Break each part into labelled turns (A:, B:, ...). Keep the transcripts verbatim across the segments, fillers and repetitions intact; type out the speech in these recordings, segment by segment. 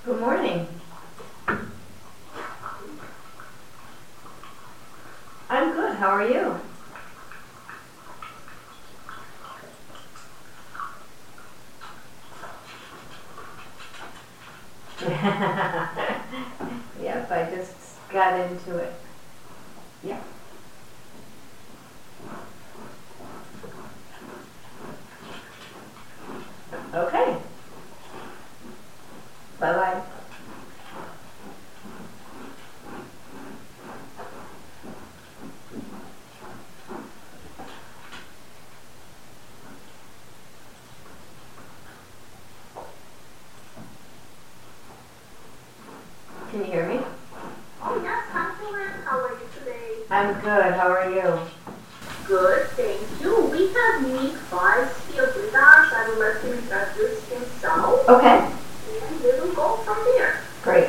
A: Good morning. I'm good. How are you? Yep, I just got into it. Yep. Okay. Bye-bye. Can you hear me?
B: Oh yes, I'm Joanne. How are you today?
A: I'm good. How are you?
B: Good, thank you. We have Nick Weiss here with us. I would like to introduce himself.
A: Okay.
B: And we will go from there.
A: Great.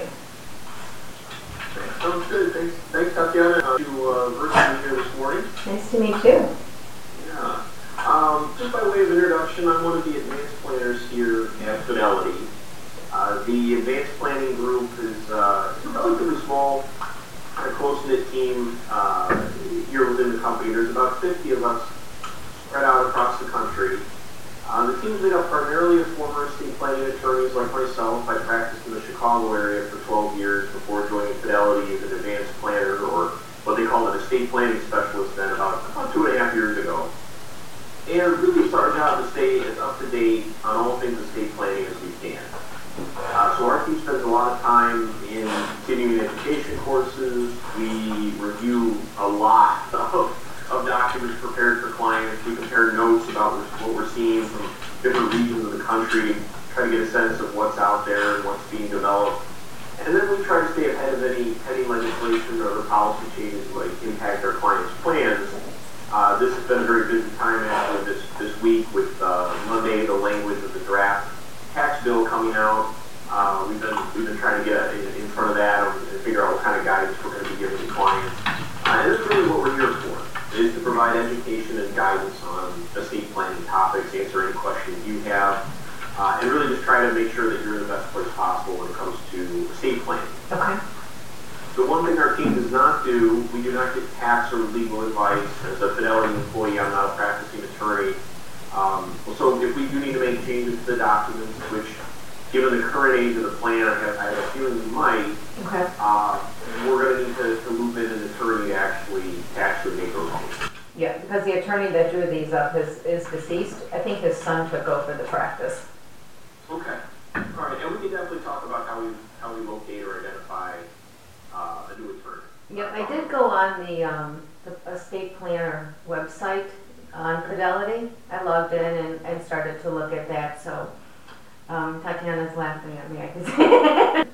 C: Sounds good. Thanks, thanks Tatiana, uh, to uh, virtually here this morning.
A: Nice to meet you.
C: Yeah. Um, just by way of introduction, I'm one of the advanced planners here at Fidelity. Uh, the advanced planning group is uh, a relatively small, kind of close-knit team uh, here within the company. There's about fifty of us spread out across the country. Uh, the team's made up primarily of former estate planning attorneys like myself. I practiced in the Chicago area for twelve years before joining Fidelity as an advanced planner, or what they call an estate planning specialist then about, about two and a half years ago. And really it's our job to stay as up to date on all things estate planning as we can. Uh, so our team spends a lot of time in continuing education courses. We review a lot of, of documents prepared for clients. We compare notes about what we're seeing from different regions of the country, try to get a sense of what's out there and what's being developed. And then we try to stay ahead of any pending legislation or other policy changes that might impact our clients' plans. Uh, this has been a very busy time actually this, this week with uh, Monday, the language of the draft tax bill coming out. Uh, we've been we've been trying to get in, in front of that and, and figure out what kind of guidance we're going to be giving to clients. Uh, and that's really what we're here for, is to provide education and guidance on estate planning topics, answer any questions you have, uh, and really just try to make sure that you're in the best place possible when it comes to estate planning.
A: Okay.
C: The one thing our team does not do, we do not get tax or legal advice. As a Fidelity employee, I'm not a practicing attorney. Um, so if we do need to make changes to the documents, which given the current age of the plan, I have, I have a feeling we might,
A: Okay.
C: uh, we're going to need to, to move in an attorney to actually, to actually make those changes.
A: Yeah, because the attorney that drew these up is, is deceased. I think his son took over the practice.
C: Okay. All right. And we can definitely talk about how we, how we locate or identify uh, a new attorney.
A: Yep, I did go on the, um, the estate planner website on Fidelity. I logged in and, and started to look at that, so um, Tatiana's laughing at me, I can see.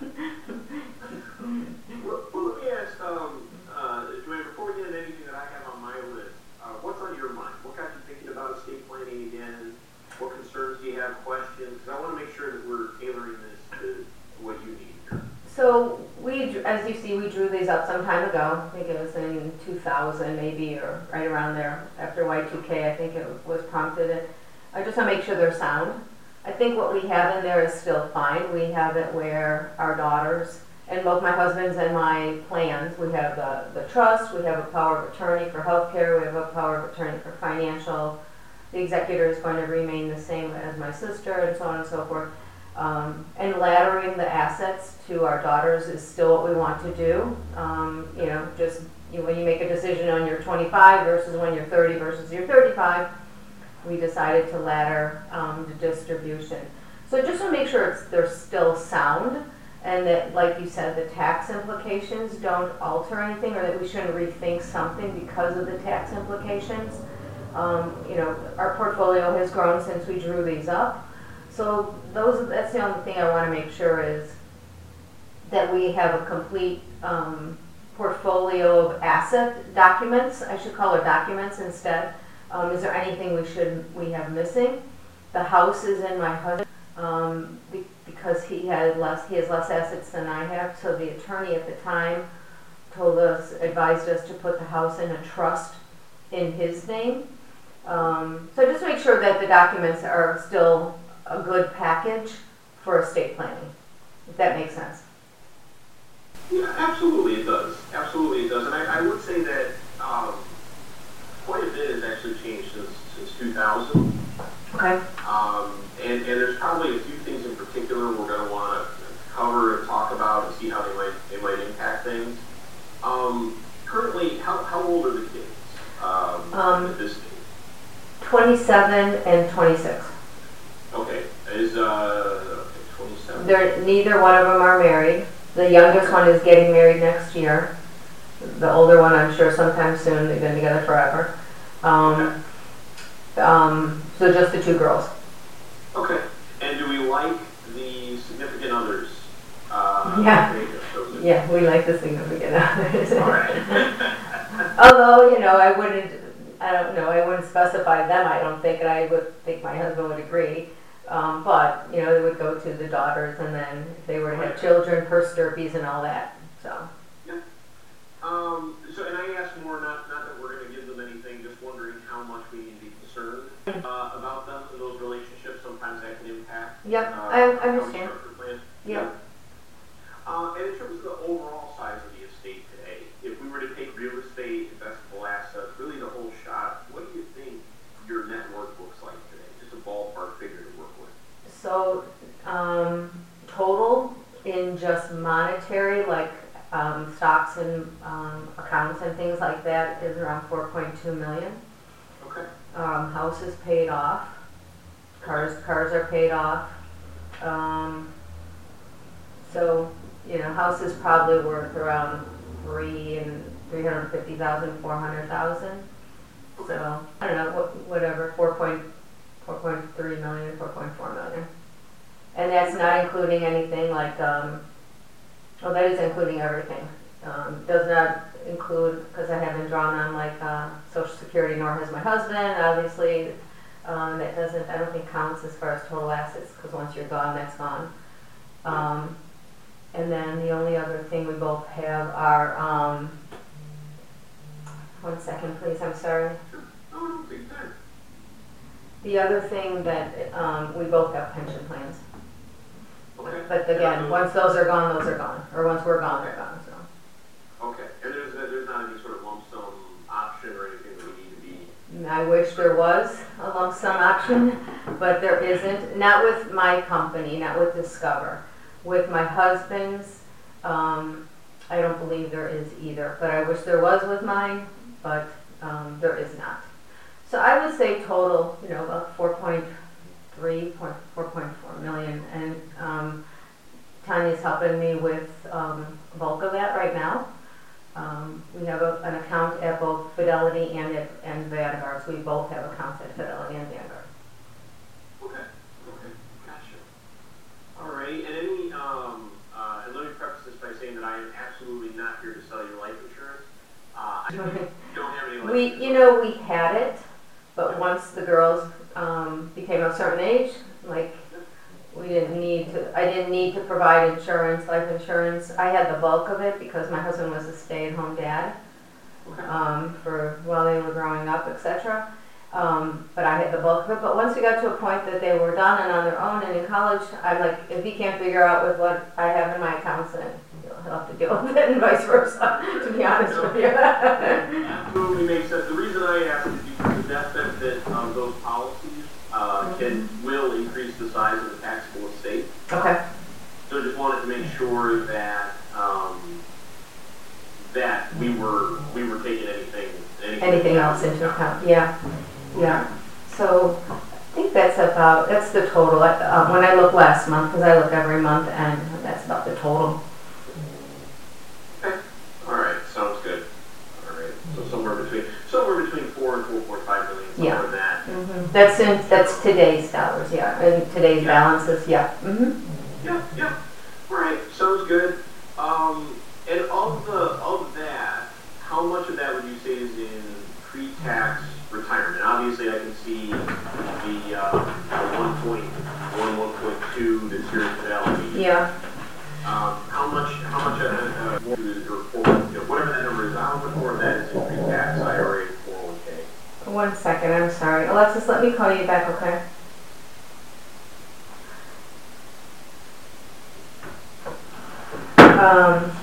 C: Well, well, let me ask, um, uh, Joanne, before we get into anything that I have on my list, uh, what's on your mind? What got you thinking about estate planning again? What concerns do you have, questions? Because I want to make sure that we're tailoring this to what you need here.
A: So we, as you see, we drew these up some time ago. I think it was in two thousand maybe, or right around there. After Y two K, I think it was prompted. I just want to make sure they're sound. I think what we have in there is still fine. We have it where our daughters, and both my husband's and my plans, we have the, the trust, we have a power of attorney for healthcare, we have a power of attorney for financial. The executor is going to remain the same as my sister, and so on and so forth. Um, and laddering the assets to our daughters is still what we want to do. Um, you know, just you know, when you make a decision on your twenty-five versus when you're thirty versus you're thirty-five, we decided to ladder um, the distribution. So just to make sure it's, they're still sound, and that, like you said, the tax implications don't alter anything, or that we shouldn't rethink something because of the tax implications. Um, you know, our portfolio has grown since we drew these up. So those, that's the only thing I want to make sure is that we have a complete um, portfolio of asset documents. I should call it documents instead. Um, is there anything we should we have missing? The house is in my husband um, be, because he had less he has less assets than I have. So the attorney at the time told us, advised us to put the house in a trust in his name. Um, so just make sure that the documents are still a good package for estate planning. if that makes sense.
C: Yeah, absolutely it does. Absolutely it does. And I, I would say that um, quite a bit has actually changed since, since two thousand.
A: Okay.
C: Um, and, and there's probably a few things in particular we're going to want to cover and talk about and see how they might they might impact things. Um, currently, how, how old are the kids um,
A: Um,
C: at this stage?
A: twenty-seven and twenty-six.
C: Okay, is uh, okay, twenty-seven.
A: They're, neither one of them are married. The youngest one is getting married next year. The older one, I'm sure, sometime soon. They've been together forever. Um, um, so just the two girls.
C: Okay, and do we like the significant others? Uh,
A: Yeah.
C: okay, so the-
A: Yeah, we like the significant others.
C: All right.
A: Although, you know, I wouldn't, I don't know, I wouldn't specify them, I don't think, and I would think my husband would agree. Um, but, you know, they would go to the daughters, and then if they were to have children, purse sturpies and all that, so.
C: Yeah. Um, so, and I ask more, not, not that we're going to give them anything, just wondering how much we need to be concerned uh, about them and those relationships. Sometimes that can impact.
A: Yep,
C: uh,
A: I
C: how we
A: understand.
C: structure plans.
A: Yep.
C: Uh, and in terms of the overall size of the estate today, if we were to take real estate, investable assets, really the whole shot, what do you think your net worth looks like today? Just a ballpark figure to work with.
A: So, um, total in just monetary, like, um, stocks and, um, accounts and things like that is around four point two million.
C: Okay.
A: Um, house is paid off. Cars, cars are paid off. Um, so, you know, house is probably worth around three and three hundred fifty thousand, four hundred thousand. So, I don't know, what, whatever, four point, four point three million, four point four million. And that's not including anything like, um, well, that is including everything. Um, does not include, because I haven't drawn on like, uh, Social Security, nor has my husband, obviously. Um, that doesn't, I don't think counts as far as total assets, because once you're gone, that's gone. Um, and then the only other thing we both have are, um, one second please, I'm sorry.
C: Oh, no, big time.
A: The other thing that, um, we both have pension plans.
C: Okay.
A: But again, once those are gone, those are gone, or once we're gone, they're gone, so.
C: Okay, and there's, there's not any sort of lump sum option or anything that we need to be.
A: I wish there was a lump sum option, but there isn't. Not with my company, not with Discover. With my husband's, um, I don't believe there is either. But I wish there was with mine, but um, there is not. So I would say total, you know, about four point three, four point four million. And um, Tanya's helping me with um, the bulk of that right now. Um, we have a, an account at both Fidelity and at and Vanguard, so we both have accounts at Fidelity and Vanguard.
C: Okay, okay, gotcha. All right, and any, um, uh, and let me preface this by saying that I am absolutely not here to sell your life insurance. Uh, I don't have any life
A: We,
C: insurance.
A: you know, we had it, but once the girls um, became a certain age, like, we didn't need to, I didn't need to provide insurance, life insurance. I had the bulk of it because my husband was a stay-at-home dad
C: Okay.
A: um, for while they were growing up, et cetera. Um, but I had the bulk of it. But once we got to a point that they were done and on their own and in college, I'm like, if he can't figure out with what I have in my accounts, then he'll he'll have to deal with it and vice versa, to be honest with you.
C: Absolutely makes sense. The reason I ask is because the death benefit of those policies uh, can will increase the size of the taxable estate.
A: Okay.
C: So just wanted to make sure that um, that we were we were taking anything anything,
A: Anything else into account? Yeah. Yeah. So I think that's about, that's the total. Uh, when I look last month, because I look every month, and that's about the total.
C: Okay. All right. Sounds good. All right. So somewhere between somewhere between four and four point five million. Somewhere
A: Yeah.
C: in that.
A: Mm-hmm. That's in, that's today's dollars, yeah, and today's
C: Yeah.
A: balances, yeah. Mm-hmm.
C: Yeah. Yeah. All right. Sounds good. Um, and of the of that, how much of that would you say is in pre-tax retirement? Obviously, I can see the uh, one point one, one point two that's here in Fidelity.
A: Yeah.
C: Um, how much, how much, uh, uh, more is your four, you know, whatever that number is, how much more of that is in pre-tax I R A and four oh one K?
A: One second, I'm sorry. Alexis, let me call you back, okay? Um,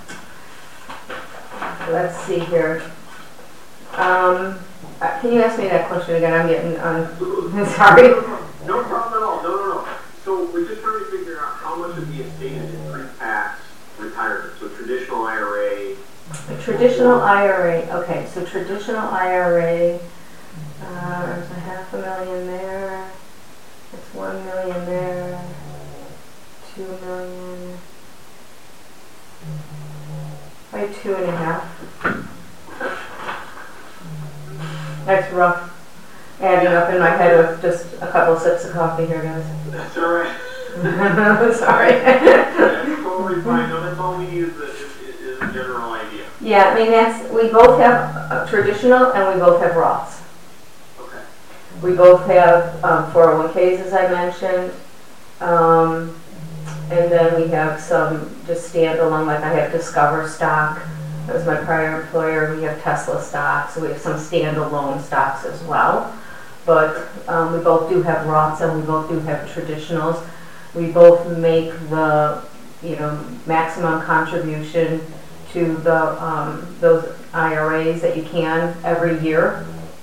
A: let's see here. Um, uh, can you ask me that question again? I'm getting, um, sorry.
C: No problem at all. No, no, no. So we're just trying to figure out how much of the estate is in pre-tax retirement. So traditional I R A.
A: A traditional I R A. Okay, so traditional I R A. Uh, there's a half a million there. It's one million there. Two million. By two and a half. That's rough. Adding up in my head with just a couple sips of coffee here, guys.
C: That's all right.
A: Sorry.
C: That's totally fine. No, that's all we need is a, is, is a general idea.
A: Yeah, I mean, that's, we both have uh, traditional and we both have Roths.
C: Okay.
A: We both have um, four oh one Ks, as I mentioned. Um, and then we have some just standalone, like I have Discover stock. That was my prior employer. We have Tesla stock, so we have some standalone stocks as well. But um, we both do have Roths and we both do have traditionals. We both make the, you know, maximum contribution to the um, those I R As that you can every year.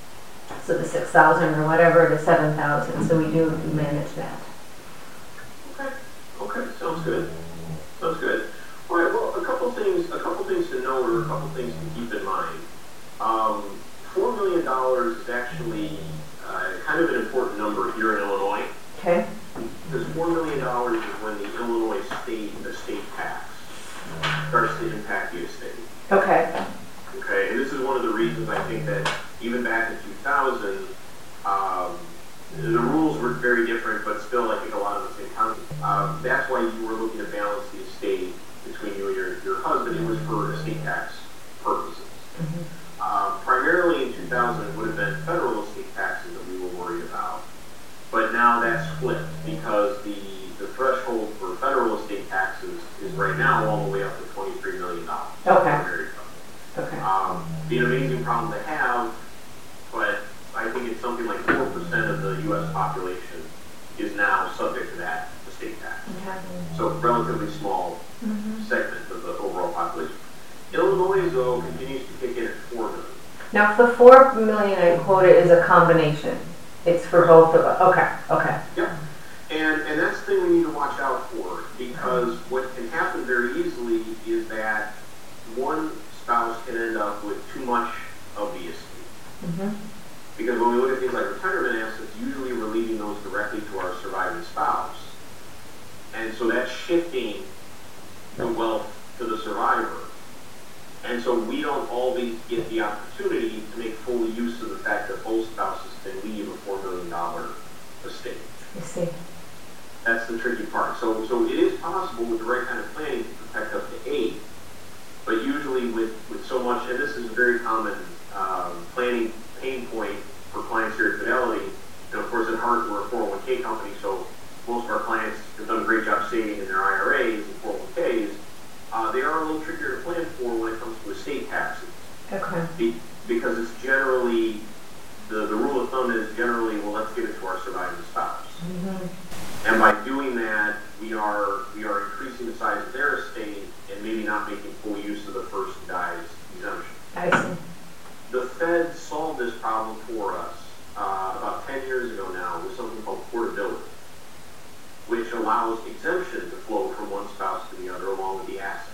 A: So the six thousand or whatever, the seven thousand. So we do manage that.
C: Okay. Okay. Sounds good. Sounds good. All right. Well, a couple things. A couple things to know, or a couple things to keep in mind. Um, Four million dollars is actually uh, kind of an important number here in Illinois.
A: Okay.
C: Because four million dollars is when the Illinois state estate tax starts to impact the estate.
A: Okay.
C: Okay, and this is one of the reasons I think that even back in two thousand, um, the rules were very different, but still I think a lot of the same county. Um, that's why you were looking to balance the estate between you and your, your husband. It was for estate tax purposes.
A: Mm-hmm.
C: Um, primarily in two thousand, it would have been federal estate taxes that we were worried about. But now that's flipped because the, the threshold for federal estate taxes is right now all the way up to twenty-three million dollars.
A: Okay. Okay.
C: Um, be an amazing problem to have, but I think it's something like four percent of the U S population is now subject to that estate tax.
A: Okay.
C: So relatively small
A: Mm-hmm.
C: segment of the overall population. Illinois, though, continues to kick in at four million.
A: Now, the four million I quoted is a combination. It's for both of us. Okay. Okay.
C: Yep. And and that's the thing we need to watch out for, because what can happen very easily is that one spouse can end up with too much of the estate.
A: Mm-hmm.
C: Because when we look at things like retirement assets, usually we're leaving those directly to our surviving spouse. And so that's shifting the wealth to the survivor. And so we don't always get the opportunity to make full use of the fact that both spouses can leave a four million dollars estate.
A: I see.
C: That's the tricky part. So so it is possible with the right kind of planning to protect up to eight, but usually with, with so much, and this is a very common um, planning pain point for clients here at Fidelity, and of course at heart we're a four oh one K company, so most of our clients have done a great job saving in their I R As and four oh one Ks. Uh, they are a little trickier to plan for when it comes to estate taxes.
A: Okay.
C: Be, because it's generally, the, the rule of thumb is generally, well, let's give it to our surviving spouse.
A: Mm-hmm.
C: And by doing that, we are we are increasing the size of their estate and maybe not making full use of the first guy's exemption.
A: I see.
C: The Fed solved this problem for us uh, about ten years ago now with something called portability, which allows exemption to flow from one spouse to the other along with the assets.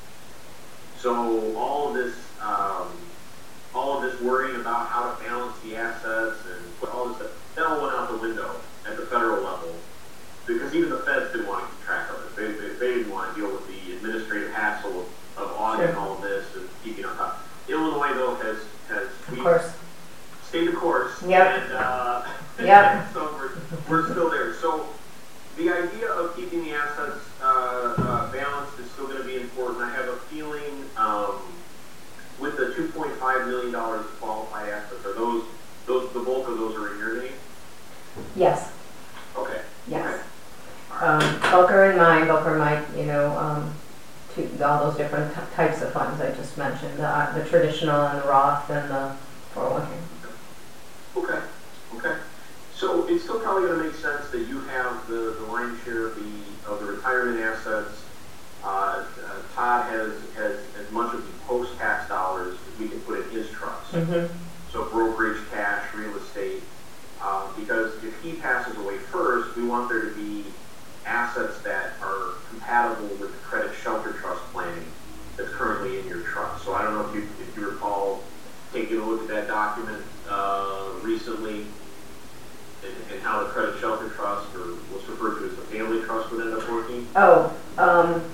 C: So all of this, um, all of this worrying about how to balance the assets and all this stuff, that all went out the window at the federal level, because even the feds didn't want to keep track of it. They, they, they didn't want to deal with the administrative hassle of, of auditing
A: Sure.
C: all of this and keeping on top. Illinois, though, has has
A: Of course.
C: stayed the course.
A: Yep.
C: And, uh,
A: Yep.
C: so we're, we're still there. So the idea of keeping the assets uh, uh, balanced is still going to be important. I have a feeling um, with the two point five million dollars qualified assets, are those, those, the bulk of those are in your name?
A: Yes.
C: Okay.
A: Yes.
C: Okay. All right.
A: Um, Booker and mine, Booker might, you know, um, two, all those different t- types of funds I just mentioned, the, uh, the traditional and the Roth and the four oh one K.
C: Okay. Okay. So it's still probably going to make sense that you have the, the lion's share of the, of the retirement assets uh, uh, Todd has, has as much of the post-tax dollars as we can put in his trust.
A: Mm-hmm.
C: So brokerage, cash, real estate, uh, because if he passes away first, we want there to be assets that are compatible with the credit shelter trust planning that's currently in your trust. So I don't know if you, if you recall taking a look at that document uh, recently, and, and how the credit shelter trust, or what's referred to as the family trust, would end up working.
A: Oh, um,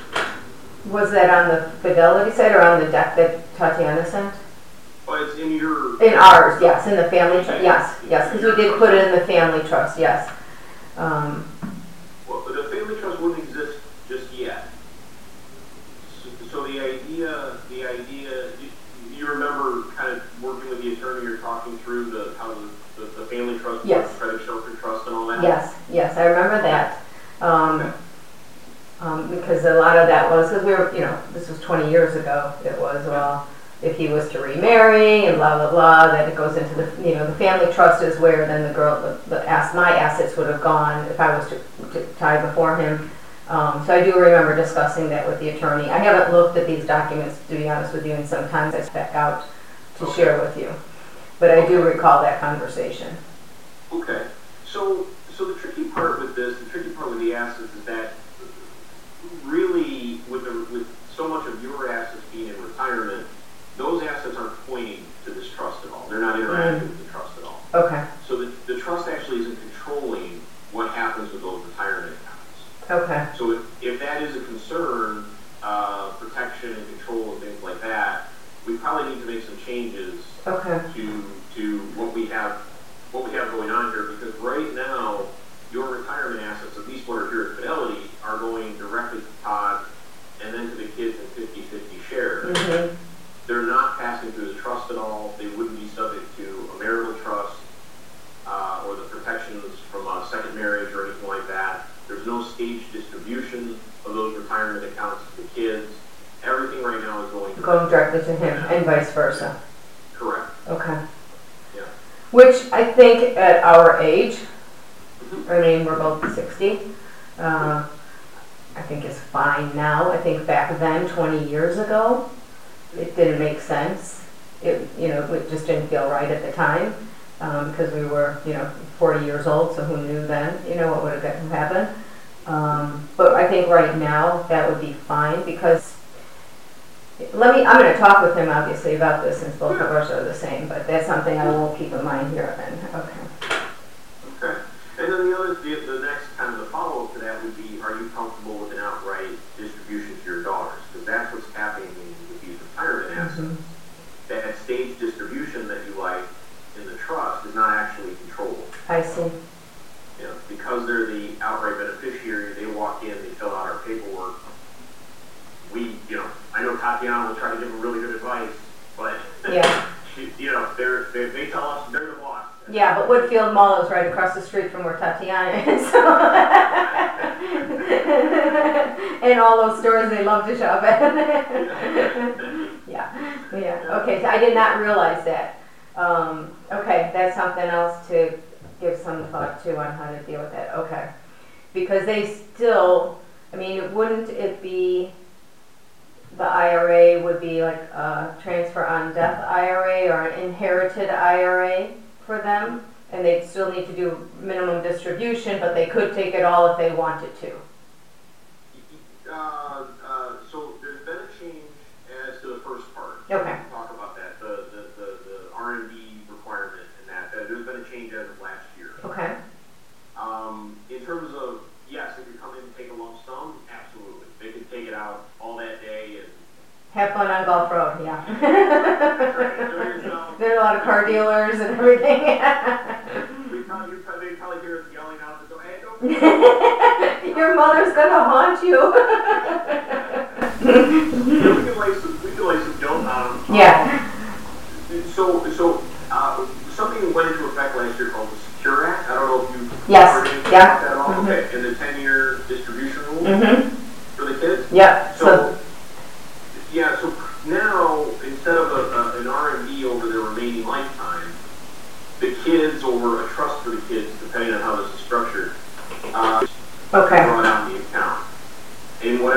A: was that on the Fidelity side or on the deck that Tatiana sent?
C: Well, it's in your...
A: In ours, yes, in the family trust, yes, yes, because we did put it in the family trust, yes. Um,
C: well, the family trust wouldn't exist just yet. So, so the idea, the idea, you, you remember kind of working with the attorney, you're talking through the how the, the, the family trust,
A: yes.
C: the credit shelter trust, and all that.
A: Yes, yes, I remember that. Um,
C: okay.
A: um, because a lot of that was because we were, you know, this was twenty years ago. It was well. If he was to remarry and blah blah blah, then it goes into the, you know, the family trust is where then the girl, the, the ass, my assets would have gone if I was to, to tie before him. Um, so I do remember discussing that with the attorney. I haven't looked at these documents, to be honest with you, and sometimes I spec out to
C: okay.
A: share with you. But I do recall that conversation.
C: Okay. So, so the tricky part with this, the tricky part with the assets is that really, with the, with so much of your assets being in retirement, those assets aren't pointing to this trust at all. They're not interacting mm. with the trust at all.
A: Okay.
C: So the, the trust actually isn't controlling what happens with those retirement accounts.
A: Okay.
C: So if, if that is a concern, uh, protection and control and things like that, we probably need to make some changes
A: okay.
C: to to what we have what we have going on here, because right now your retirement assets, at least what are here at Fidelity, are going directly to Todd and then to the kids in fifty fifty shares.
A: Mm-hmm.
C: They're not passing through the trust at all. They wouldn't be subject to a marital trust uh, or the protections from a second marriage or anything like that. There's no staged distribution of those retirement accounts to the kids. Everything right now is going
A: going directly to him, and vice versa.
C: Correct.
A: Okay.
C: Yeah.
A: Which I think at our age,
C: mm-hmm.
A: I mean we're both sixty. Uh, I think is fine now. I think back then, twenty years ago, it didn't make sense. It, you know, it just didn't feel right at the time um, because we were, you know, forty years old. So who knew then, you know, what would have happened? Um, but I think right now that would be fine because let me. I'm going to talk with him obviously about this since both of us are the same. But that's something I will keep in mind here. Then, okay.
C: Okay. And then the other, the, the next kind of the follow-up to that would be: are you comfortable with an outright distribution to your daughters? Because that's what's happening with these retirement assets.
A: Mm-hmm.
C: That stage distribution that you like in the trust is not actually controlled.
A: I see.
C: You know, because they're the outright beneficiary, they walk in, they fill out our paperwork. We, you know, I know Tatiana will try to give them really good advice, but
A: yeah.
C: she, you know, they're, they they tell us they're the boss.
A: Yeah, but Woodfield Mall is right across the street from where Tatiana is. So and all those stores they love to shop at. yeah, yeah. Okay, so I did not realize that. Um, okay, that's something else to give some thought to on how to deal with that. Okay, because they still, I mean, wouldn't it be the I R A would be like a transfer on death I R A or an inherited I R A for them, and they'd still need to do minimum distribution, but they could take it all if they wanted to.
C: Uh, uh, so there's been a change as to the first part.
A: Okay.
C: We can talk about that, the the, the, the R and D requirement and that. Uh, there's been a change as of last year.
A: Okay.
C: Um, in terms of, yes, if you come in and take a lump sum, absolutely. They could take it out all that day and
A: have fun on Gulf Road, yeah.
C: Right,
A: there are a lot of car dealers and everything.
C: we probably, you probably, probably hear us yelling out the door, hey, don't
A: your mother's gonna haunt you.
C: Yeah, we can lay some, we can lay some dope on them.
A: Yeah.
C: Um, so, so uh, something went into effect last year called the Secure Act. I don't know if you
A: yes.
C: heard anything
A: yeah.
C: about that at all.
A: Mm-hmm.
C: Okay, and the ten-year distribution rule
A: mm-hmm.
C: for the kids.
A: Yeah.
C: So, so yeah, so now instead of a, a, an R and D over their remaining lifetime, the kids over a trust for the kids, depending on how this is structured, uh,
A: okay.
C: drawn out in the account. And whatever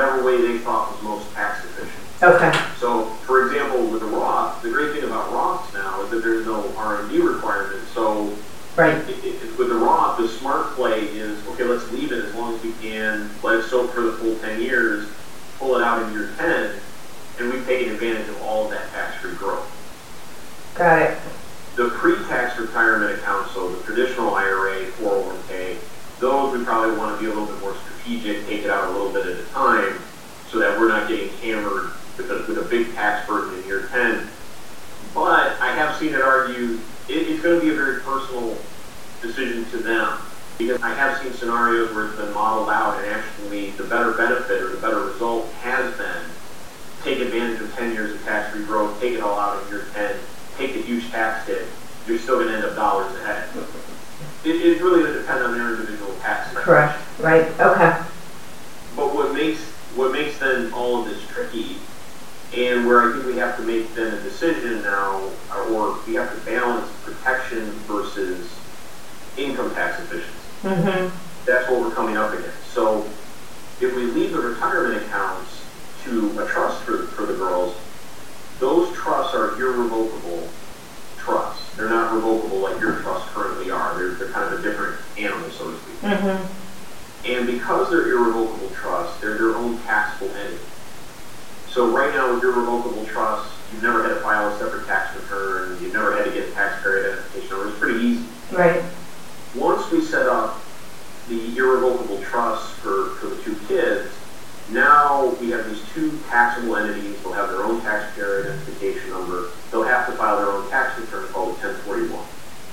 C: whatever way they thought was most tax efficient.
A: Okay.
C: So, for example, with the Roth, the great thing about Roths now is that there's no R and D requirement. So,
A: right.
C: It, it, with the Roth, the smart play is, okay, let's leave it as long as we can, let it soak for the full ten years, pull it out in year ten, and we've taken advantage of all of that tax-free growth.
A: Got it.
C: The pre-tax retirement accounts, so the traditional I R A, four oh one K, those we probably want to be a little bit more strategic, take it out a little bit at a time, so that we're not getting hammered with a, with a big tax burden in year ten. But I have seen it argued, it, it's going to be a very personal decision to them. Because I have seen scenarios where it's been modeled out and actually the better benefit or the better result has been take advantage of ten years of tax-free growth, take it all out in year ten, take the huge tax hit, you're still going to end up dollars ahead. It, it's really going to depend on their individual tax situation.
A: Correct. Right. Okay.
C: But what makes what makes then all of this tricky, and where I think we have to make then a decision now, or we have to balance protection versus income tax efficiency.
A: Mm-hmm.
C: That's what we're coming up against. So if we leave the retirement accounts to a trust for, for the girls, those trusts are irrevocable trusts. They're not revocable like your trusts currently are. They're, they're kind of a different animal, so to speak.
A: Mm-hmm.
C: And because they're irrevocable trusts, they're their own taxable entity. So right now with your revocable trusts, you've never had to file a separate tax return, you've never had to get a taxpayer identification number. It's pretty easy.
A: Right.
C: Once we set up the irrevocable trusts for, for the two kids, now we have these two taxable entities. They'll have their own taxpayer identification number. They'll have to file their own tax return called a ten forty-one.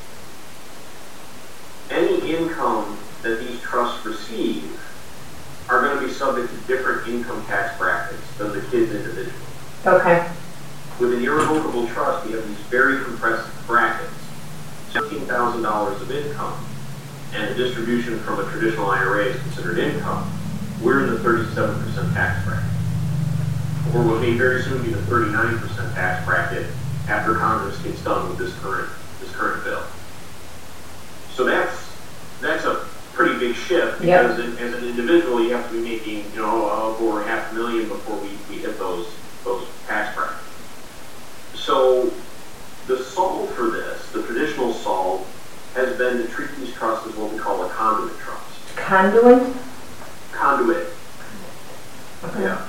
C: Any income that these trusts receive are going to be subject to different income tax brackets than the kids individually.
A: Okay.
C: With an irrevocable trust, we have these very compressed brackets. fifteen thousand dollars of income, and a distribution from a traditional I R A is considered income. We're in the thirty-seven percent tax bracket. Or what may very soon be the thirty-nine percent tax bracket after Congress gets done with this current this current bill. So that's that's a pretty big shift, because yep. as an individual you have to be making, you know, over half a million before we, we hit those those tax brackets. So the solve for this, the traditional solve, has been to treat these trusts as what we call a conduit trust.
A: Conduit?
C: Conduit.
A: Okay.
C: Yeah.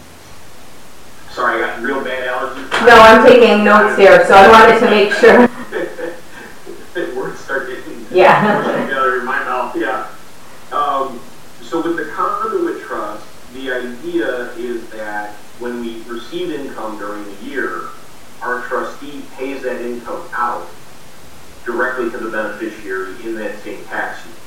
C: Sorry, I got real bad allergies.
A: No, I'm taking notes here, so I wanted to make sure.
C: Words start getting
A: yeah.
C: together in my mouth. Yeah. Um, so with the conduit trust, the idea is that when we receive income during the year, our trustee pays that income out directly to the beneficiary in that same tax year.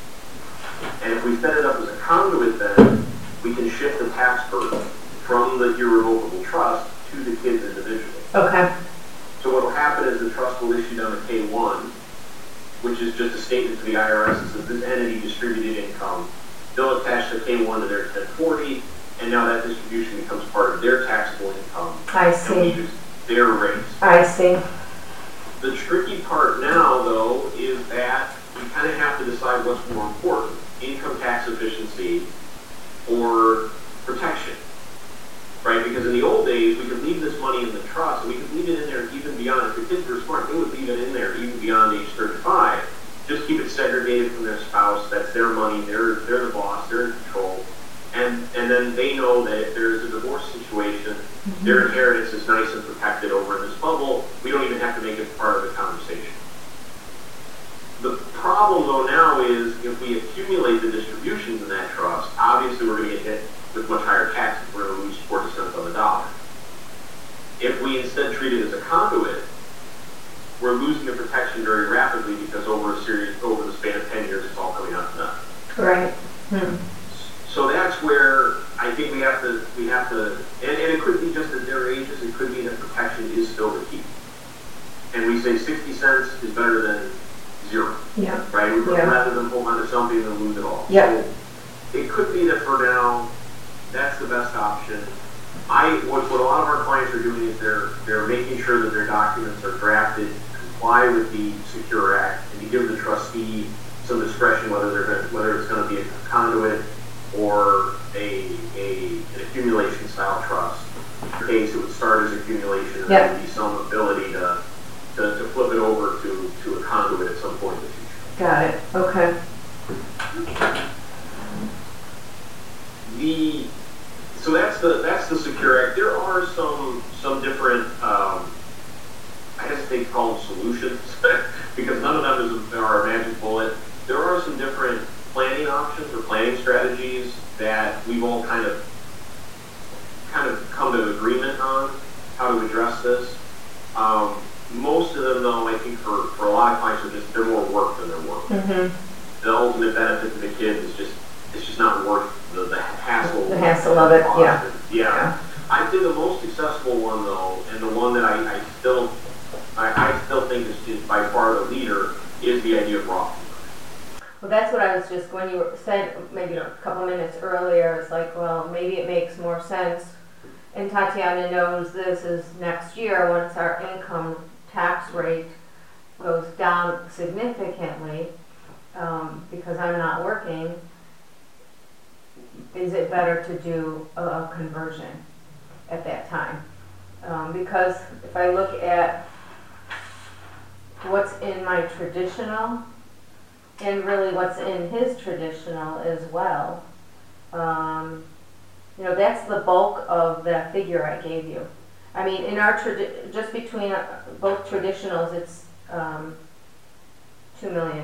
C: And if we set it up as a conduit, then we can shift the tax burden from the irrevocable trust to the kids individually.
A: Okay.
C: So what will happen is the trust will issue down a K one, which is just a statement to the I R S that says this entity distributed income. They'll attach the K one to their ten forty, and now that distribution becomes part of their taxable income.
A: I see.
C: And we use their rates.
A: I see.
C: The tricky part now, though, is that we kind of have to decide what's more important, income tax efficiency or protection, right? Because in the old days, we could leave this money in the trust, and we could leave it in there even beyond, if the kids were smart, they would leave it in there even beyond age thirty-five. Just keep it segregated from their spouse. That's their money. They're, they're the boss. They're in control. And, and then they know that if there's a divorce situation, mm-hmm. their inheritance is nice and protected over in this bubble. We don't even have to make it part of the conversation. The problem, though, now is if we accumulate the distributions in that trust, obviously we're going to get hit with much higher taxes. We're going to lose forty cents on the dollar. If we instead treat it as a conduit, we're losing the protection very rapidly, because over a series, over the span of ten years, it's all coming out to nothing.
A: Right. Hmm.
C: So that's where I think we have to, we have to, and, and it could be just at their ages, it could be that protection is still the key. And we say sixty cents is better than zero.
A: Yeah.
C: Right? We,
A: yeah.
C: Rather than hold on to something and lose it all.
A: Yeah.
C: So it could be that for now, that's the best option. I, what, what a lot of our clients are doing is they're, they're making sure that their documents are drafted to comply with the Secure Act, and to give the trustee some discretion whether they're going, whether it's going to be a conduit or a, a an accumulation style trust. In case it would start as accumulation, and
A: Yep.
C: there would be some ability to, to, to flip it over to, to a conduit at some point in the future.
A: Got it, okay.
C: The so that's the that's the Secure Act. There are some some different um, I hesitate to call them solutions because none of them is, are a magic bullet. There are some different planning options or planning strategies that we've all kind of kind of come to agreement on how to address this. Um, most of them, though, I think for, for a lot of clients are just they're more work than they're work.
A: Mm-hmm.
C: The ultimate benefit to the kids is just it's just not worth the, the hassle.
A: The hassle of it, yeah.
C: And, yeah.
A: Yeah.
C: I'd say the most successful one, though, and the one that I, I still I, I still think is, is by far the leader is the idea of Roth.
A: Well, that's what I was just, when you said maybe a couple minutes earlier, it's like, well, maybe it makes more sense. And Tatiana knows this is next year, once our income tax rate goes down significantly, um, because I'm not working, is it better to do a, a conversion at that time? Um, because if I look at what's in my traditional, and really what's in his traditional as well, um, you know, that's the bulk of that figure I gave you. I mean, in our, tradi- just between uh, both traditionals, it's um, two million.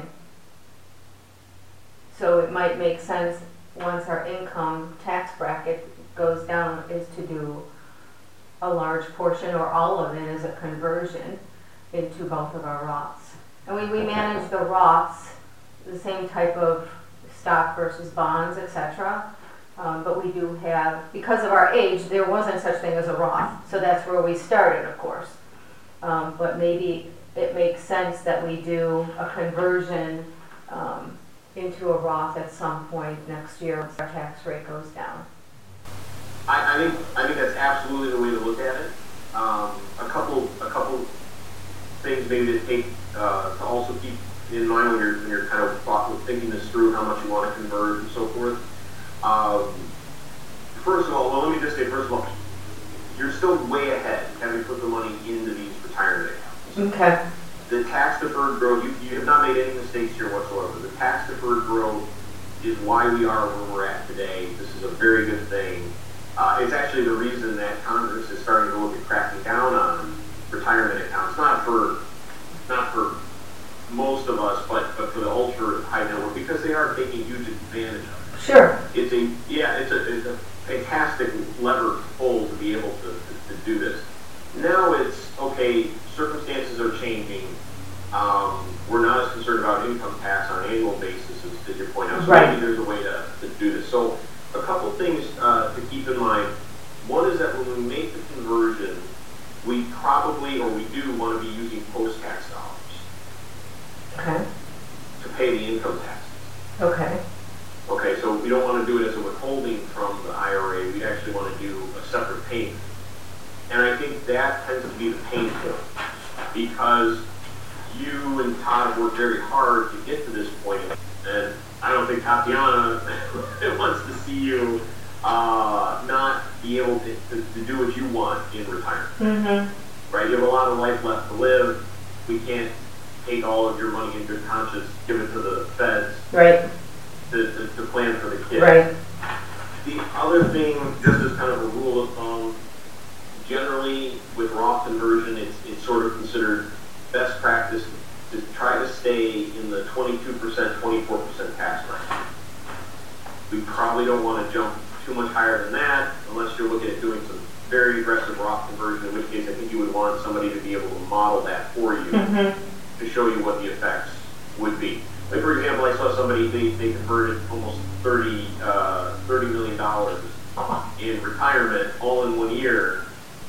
A: So it might make sense, once our income tax bracket goes down, is to do a large portion or all of it as a conversion into both of our Roths. And we, we manage the Roths, the same type of stock versus bonds, et cetera. Um, but we do have, because of our age, there wasn't such thing as a Roth. So that's where we started, of course. Um, but maybe it makes sense that we do a conversion um, into a Roth at some point next year once our tax rate goes down.
C: I, I think I think that's absolutely the way to look at it. Um, a couple a couple things maybe to take uh, to also keep in mind when you're when you're kind of thought, thinking this through, how much you want to convert and so forth. Um, first of all, well, let me just say, first of all, you're still way ahead having put the money into these retirement accounts.
A: Okay.
C: The tax deferred growth, you, you have not made any mistakes here whatsoever. The tax deferred growth is why we are where we're at today. This is a very good thing. Uh, it's actually the reason that Congress is starting to look at cracking down on retirement accounts, not for not for most of us, but, but for the ultra high net worth, because they are taking huge advantage of it.
A: Sure.
C: It's a yeah, it's a, it's a fantastic lever to pull to be able to, to, to do this. Now it's okay. Circumstances are changing. Um, we're not as concerned about income tax on an annual basis as, as you point out. So
A: right.
C: Maybe there's a way to, to do this. So a couple things uh, to keep in mind. One is that when we make the conversion, we probably or we do want to be using post-tax dollars.
A: Okay.
C: To pay the income tax.
A: Okay.
C: Okay, so we don't want to do it as a withholding from the I R A. We'd actually want to do a separate payment. And I think that tends to be the pain point, because you and Todd have worked very hard to get to this point, and I don't think Tatiana wants to see you uh, not be able to, to, to do what you want in retirement.
A: Mm-hmm.
C: Right? You have a lot of life left to live. We can't take all of your money in good conscience, give it to the feds.
A: Right.
C: To, to, to plan for the kids.
A: Right.
C: The other thing, just as kind of a rule of thumb, generally with Roth conversion, it's, it's sort of considered best practice to try to stay in the twenty-two percent, twenty-four percent tax range. We probably don't want to jump too much higher than that unless you're looking at doing some very aggressive Roth conversion, in which case I think you would want somebody to be able to model that for you
A: Mm-hmm.
C: to show you what the effects would be. Like, for example, I saw somebody, they, they converted almost thirty, uh, thirty million dollars in retirement all in one year.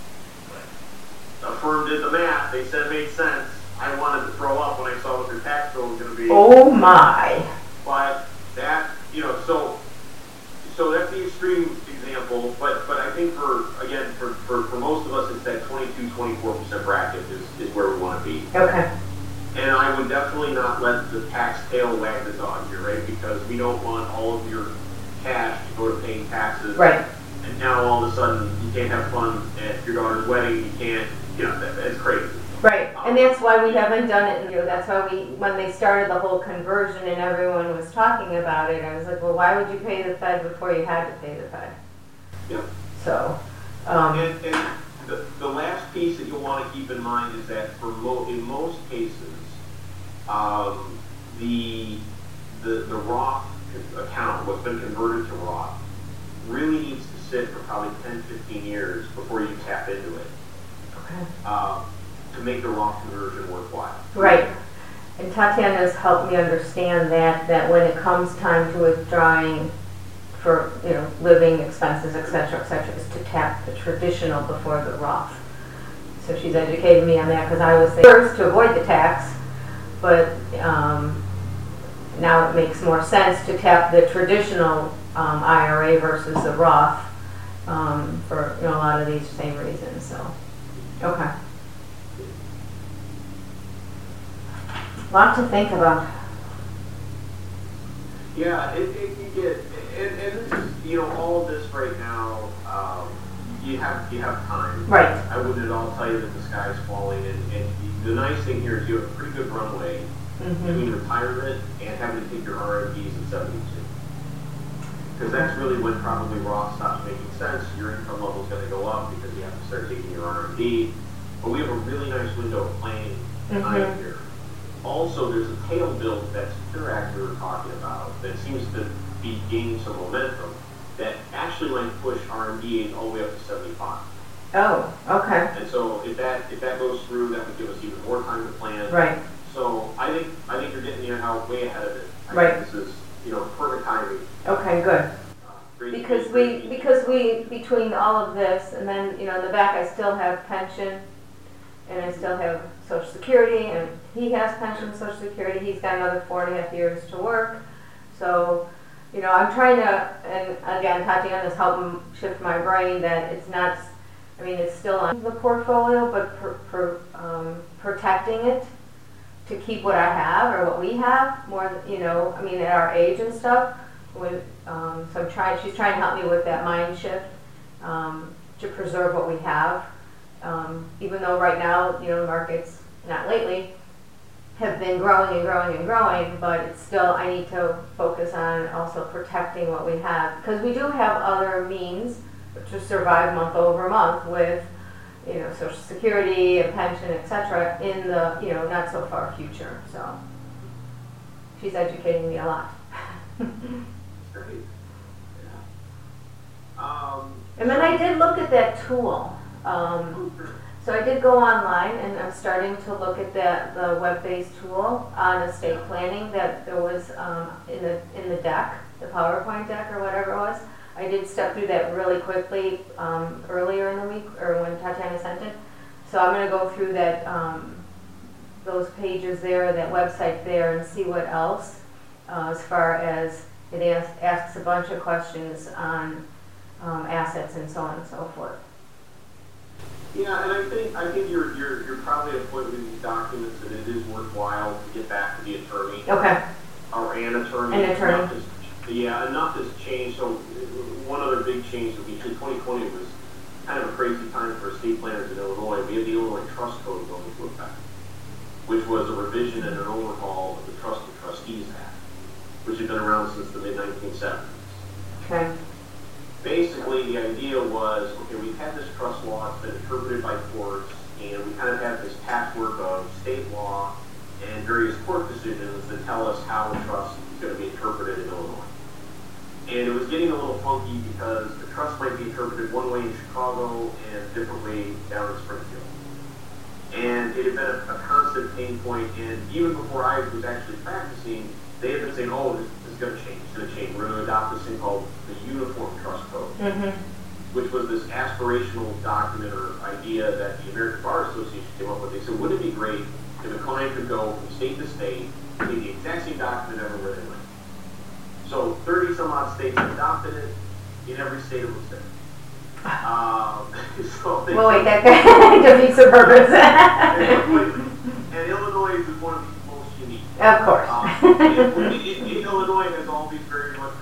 C: A firm did the math, they said it made sense. I wanted to throw up when I saw what their tax bill was going to be.
A: Oh my.
C: But that, you know, so so that's the extreme example, but but I think for, again, for, for, for most of us, it's that twenty-two, twenty-four percent bracket is, is where we want to be.
A: Okay.
C: And I would definitely not let the tax tail wag the dog here, right? Because we don't want all of your cash to go to paying taxes.
A: Right.
C: And now all of a sudden you can't have fun at your daughter's wedding. You can't. You know, that, that's crazy.
A: Right, and that's why we haven't done it, you know, that's why we, when they started the whole conversion and everyone was talking about it, I was like, well, why would you pay the Fed before you had to pay the Fed?
C: Yep.
A: So, um,
C: And, and the, the last piece that you'll want to keep in mind is that for mo- in most cases, um, the, the, the Roth account, what's been converted to Roth, really needs to sit for probably ten, fifteen years before you tap into it.
A: okay.
C: Uh, to make the Roth conversion worthwhile.
A: Right, and Tatiana's helped me understand that, that when it comes time to withdrawing for, you know, living expenses, et cetera, et cetera, is to tap the traditional before the Roth. So she's educated me on that, because I was thinking first to avoid the tax, but um, now it makes more sense to tap the traditional um, I R A versus the Roth um, for, you know, a lot of these same reasons, so, okay. Lot to think about.
C: Yeah, it, it, you get, and, and this is, you know, all of this right now, um, you have you have time.
A: Right.
C: I wouldn't at all tell you that the sky is falling, and, and the nice thing here is you have a pretty good runway
A: Mm-hmm.
C: between retirement and having to take your R M Ds at seventy-two. Because that's really when probably Roth stops making sense. Your income level is going to go up because you have to start taking your R M D. But we have a really nice window of planning time
A: Mm-hmm.
C: here. Also, there's a tail build that Secure Act we were talking about that seems to be gaining some momentum that actually might push R M D age all the way up to seventy-five.
A: Oh, okay.
C: And so if that if that goes through, that would give us even more time to plan.
A: Right.
C: So I think I think you're getting your out way ahead of it. I
A: Right.
C: think this is, you know, perfect timing.
A: Okay, good.
C: Uh, great-
A: Because
C: great-
A: we, because we, between all of this, and then, you know, in the back, I still have pension, and I still have Social Security, and he has pension, Social Security, he's got another four and a half years to work. So, you know, I'm trying to, and again, Tatiana's helping shift my brain that it's not, I mean, it's still on the portfolio, but per, per, um, protecting it to keep what I have or what we have more, you know, I mean, at our age and stuff. With, um, so I'm trying, she's trying to help me with that mind shift um, to preserve what we have. Um, even though right now, you know, markets, not lately, have been growing and growing and growing, but it's still, I need to focus on also protecting what we have. Because we do have other means to survive month over month with, you know, Social Security and pension, et cetera, in the, you know, not so far future. So she's educating me a lot.
C: Great. Yeah. Um,
A: And then I did look at that tool. Um, so I did go online, and I'm starting to look at that the web-based tool on estate planning that there was um, in the in the deck, the PowerPoint deck or whatever it was. I did step through that really quickly um, earlier in the week, or when Tatiana sent it. So I'm going to go through that um, those pages there, that website there, and see what else uh, as far as it asks, asks a bunch of questions on um, assets and so on and so forth.
C: Yeah, and I think I think you're you're you're probably at a point with these documents that it is worthwhile to get back to the attorney
A: Okay.
C: or an attorney.
A: An attorney.
C: Enough has, yeah, enough has changed. So one other big change that we did, twenty twenty was kind of a crazy time for estate planners in Illinois. We had the Illinois Trust Code going into effect, which was a revision and an overhaul of the Trust and Trustees Act, which had been around since the mid nineteen seventies.
A: Okay.
C: Basically, the idea was, okay, we've had this trust law, it's been interpreted by courts, and we kind of have this patchwork of state law and various court decisions that tell us how a trust is going to be interpreted in Illinois. And it was getting a little funky because the trust might be interpreted one way in Chicago and a different way down in Springfield. And it had been a, a constant pain point, and even before I was actually practicing, they had been saying, oh, this, this is going to change, it's going to change. We're going to adopt this thing called the Uniform Trust Code,
A: Mm-hmm.
C: which was this aspirational document or idea that the American Bar Association came up with. They said, wouldn't it be great if a client could go from state to state, take the exact same document everywhere they went? So thirty some odd states adopted it. In every state it was different. Um, so they,
A: Well, wait, that defeats the purpose.
C: completely. And Illinois is one of the most unique.
A: Of course.
C: Um, and, and, and Illinois has all these very much respected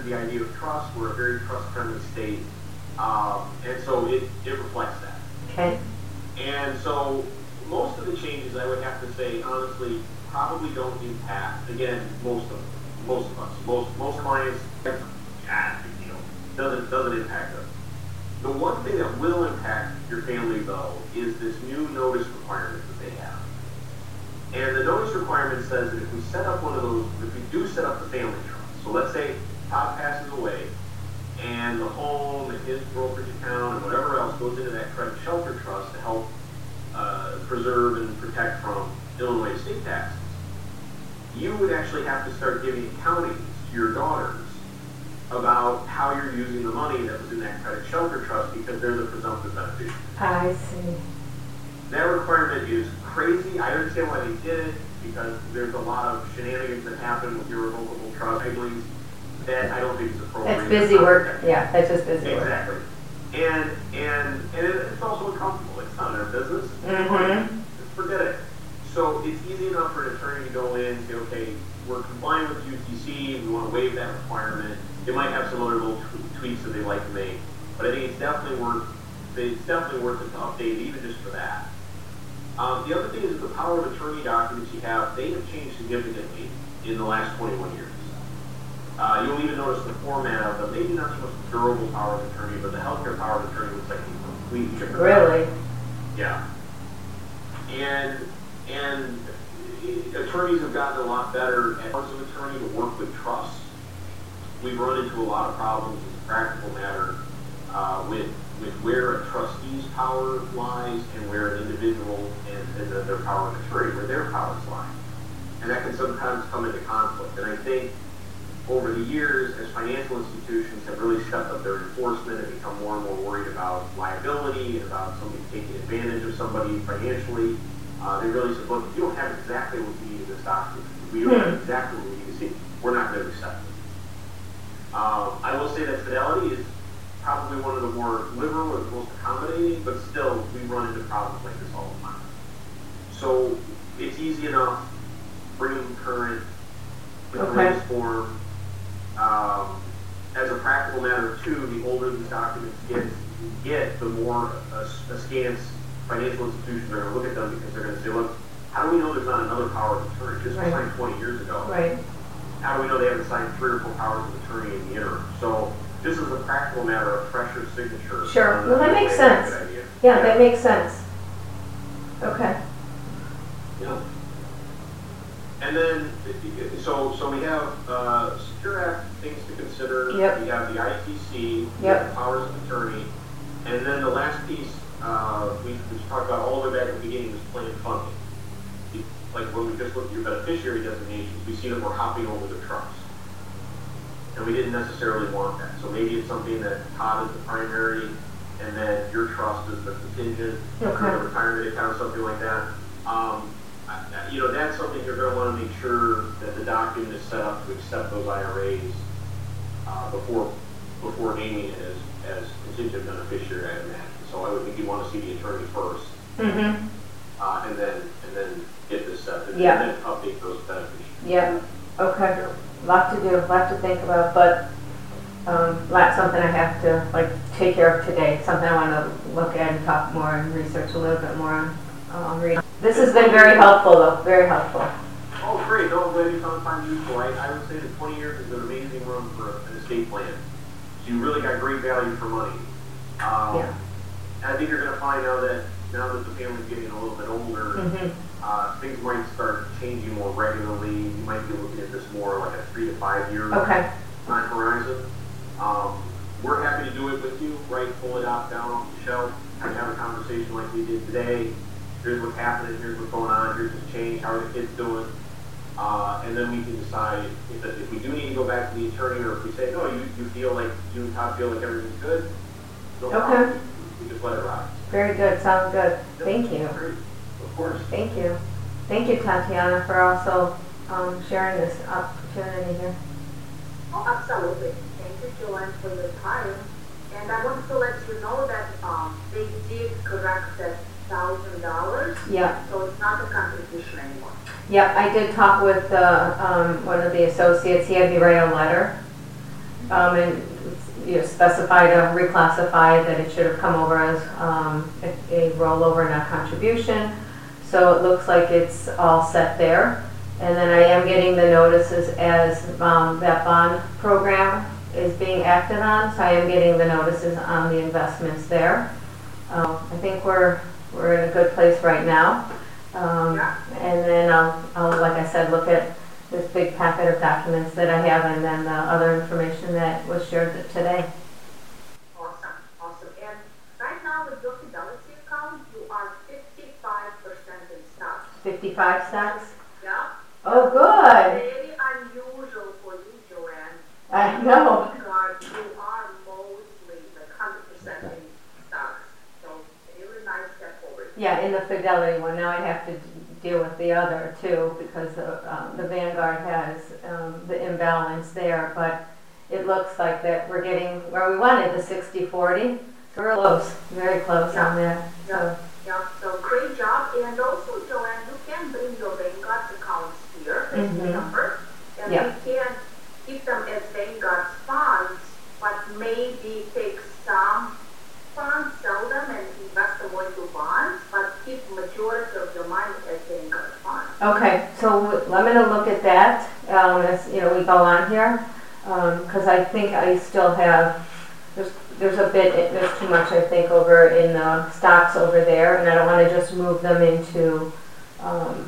C: the idea of trust. We're a very trust-friendly state, um, and so it, it reflects that.
A: Okay.
C: And so most of the changes, I would have to say, honestly, probably don't impact, again, most of most of us. Most most clients, ah, you know, doesn't doesn't impact us. The one thing that will impact your family, though, is this new notice requirement that they have. And the notice requirement says that if we set up one of those, if we do set up the family trust, so let's say Todd passes away, and the home and his brokerage account and whatever else goes into that credit shelter trust to help uh, preserve and protect from Illinois estate taxes, you would actually have to start giving accountings to your daughters about how you're using the money that was in that credit shelter trust because they're the presumptive beneficiaries.
A: I see.
C: That requirement is crazy. I understand why they did it because there's a lot of shenanigans that happen with your irrevocable trust filings that I don't think is appropriate.
A: That's busy work. Yeah, that's just busy work.
C: Exactly. And and and it's also uncomfortable. It's not their business.
A: Mm-hmm.
C: Just forget it. So it's easy enough for an attorney to go in and say, okay, we're complying with U T C, we want to waive that requirement. They might have some other little tweaks that they like to make, but I think it's definitely worth it's definitely worth it to update even just for that. Um, the other thing is the power of attorney documents you have, they have changed significantly in the last twenty-one years. Uh, you'll even notice the format of them, maybe not so much the durable power of attorney, but the healthcare power of attorney looks like a completely different.
A: Really?
C: Yeah. And and attorneys have gotten a lot better at powers of attorney to work with trusts. We've run into a lot of problems as a practical matter uh, with with where a trustee's power lies and where an individual and, and their power of attorney, where their powers lie. And that can sometimes come into conflict. And I think over the years, as financial institutions have really stepped up their enforcement and become more and more worried about liability and about somebody taking advantage of somebody financially, uh, they really said, look, if you don't have exactly what we need in this document, we don't have exactly what we need to see, we're not going to accept it. Um, I will say that Fidelity is probably one of the more liberal or the most accommodating, but still, we run into problems like this all the time. So it's easy enough, bring them current, in the
A: Okay.
C: latest form. Um, as a practical matter, too, the older these documents get, get the more uh, askance financial institutions are going to look at them because they're going to say, look, how do we know there's not another power of attorney? This was
A: Right.
C: signed twenty years ago.
A: Right.
C: How do we know they haven't signed three or four powers of attorney in the interim? So this is a practical matter of fresher signature.
A: Sure.
C: on
A: Well, that
C: the-
A: makes
C: a
A: sense.
C: good idea.
A: Yeah, that makes sense. Okay.
C: Yeah. And then, so so we have uh, Secure Act things to consider.
A: Yep.
C: We have the I T C, we
A: Yep.
C: have the powers of attorney, and then the last piece uh, we, we talked about all the way back at the beginning was planned funding. Like when we just looked at your beneficiary designations, we see that we're hopping over the trust. And we didn't necessarily want that. So maybe it's something that Todd is the primary, and then your trust is the contingent,
A: Okay.
C: or the retirement account, something like that. Um, I- I- you know, that's something you're going to want to make sure that the document is set up to accept those I R As uh, before before naming it as, as contingent beneficiary, I imagine. So I would think you want to see the attorney first,
A: Mm-hmm.
C: uh, and then and then get this set, and
A: Yeah.
C: then update those beneficiaries.
A: Yeah. Okay. Lot to do, lot to think about, but um, that's something I have to like take care of today. Something I want to look at and talk more and research a little bit more on. Um, read. This has been very helpful, though. Very helpful.
C: Oh, great. No, I'm glad you found time useful. I, I would say that twenty years is an amazing run for an estate plan. So you really got great value for money. Um,
A: Yeah.
C: And I think you're going to find now that now that the family's getting a little bit older,
A: Mm-hmm.
C: uh, things might start changing more regularly. You might be looking at this more like a three to five year
A: Okay.
C: time horizon. Um, we're happy to do it with you, right? Pull it out down off the shelf, kind of have a conversation like we did today. Here's what's happening, here's what's going on, here's what's changed, how are the kids doing? Uh, and then we can decide if, if we do need to go back to the attorney, or if we say, no, you, you feel like, you and Todd feel like everything's good, no
A: Okay.
C: problem. We just let it ride.
A: Very good. Sounds good. Thank you.
C: Great. Of course.
A: Thank you. Thank you, Tatiana, for also um, sharing this opportunity here.
B: Oh, absolutely. Thank you, Joanne, for your time. And I want to let you know that um, they did correct that thousand dollars,
A: Yeah.
B: so it's not a contribution anymore.
A: Yep, I did talk with uh, um, one of the associates. He had me write a letter um, and you know, specified or reclassified that it should have come over as um, a, a rollover, not contribution. So it looks like it's all set there. And then I am getting the notices as um, that bond program is being acted on. So I am getting the notices on the investments there. Um, I think we're we're in a good place right now. Um,
B: Yeah.
A: and then I'll, I'll, like I said, look at this big packet of documents that I have, and then the other information that was shared today.
B: Awesome, awesome. And right now with your Fidelity account, you are fifty-five percent in stock.
A: fifty-five stocks?
B: Yeah?
A: Oh, good.
B: Very unusual for you, Joanne.
A: I know.
B: Vanguard, you are mostly like one hundred percent in stocks. So, really nice step forward.
A: Yeah, in the Fidelity one. Now I have to d- deal with the other too, because the, um, the Vanguard has um, the imbalance there, but it looks like that we're getting where we wanted, the sixty forty. So we're close, very close on that. So,
B: Yeah, so great job. And also, Joanne, you can bring your Vanguard accounts here, as
A: Mhm.
B: the number, and
A: Yeah.
B: we can keep them as Vanguard funds, but maybe take some funds, sell them, and invest them into bonds, but keep majority of your money as Vanguard funds.
A: okay, so I'm going to look at that um, as you know we go on here, because I think I still have there's there's a bit there's too much I think over in the stocks over there, and I don't want to just move them into um,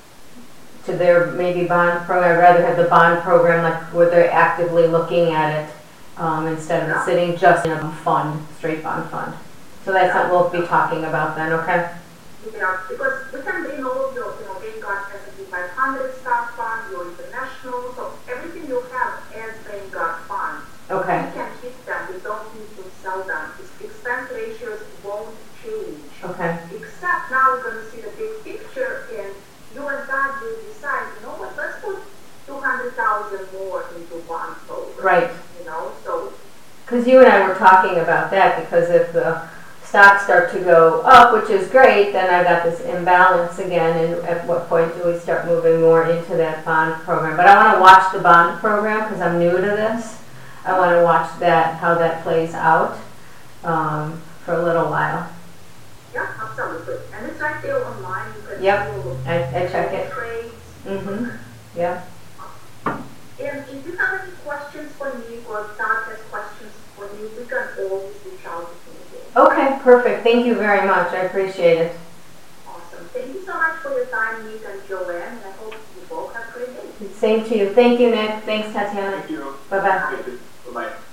A: to their maybe bond program. I'd rather have the bond program like where they're actively looking at it um, instead of sitting just in a fund, straight bond fund. So that's what we'll be talking about then, okay?
B: Yeah, because we can bring all of your, you know, Vanguard S and P five hundred stock fund, your international, so everything you have as Vanguard funds.
A: Okay,
B: We can keep them, we don't need to sell them. Its expense ratios won't change.
A: okay,
B: Except now we're going to see the big picture, and you and God will decide, you know what, let's put two hundred thousand more into one program.
A: right.
B: You know, so,
A: Because you and I were talking about that, because if the stocks start to go up, which is great, then I got this imbalance again, and at what point do we start moving more into that bond program? But I want to watch the bond program because I'm new to this. I want to watch that, how that plays out um, for a little while.
B: yeah, absolutely. And it's right there online. You can
A: Yep,
B: see all of
A: I, I check
B: the
A: it.
B: trades.
A: Mm-hmm, yeah.
B: And if you have any questions for me, or if Todd has questions for me, we can always reach out to me.
A: Okay, perfect. Thank you very much. I appreciate it.
B: Awesome. Thank you so much for your time, Nick and Joanne, and I hope you both have a great day.
A: Same to you. Thank you, Nick. Thanks, Tatiana.
C: Thank you.
A: Bye-bye.
C: Bye-bye.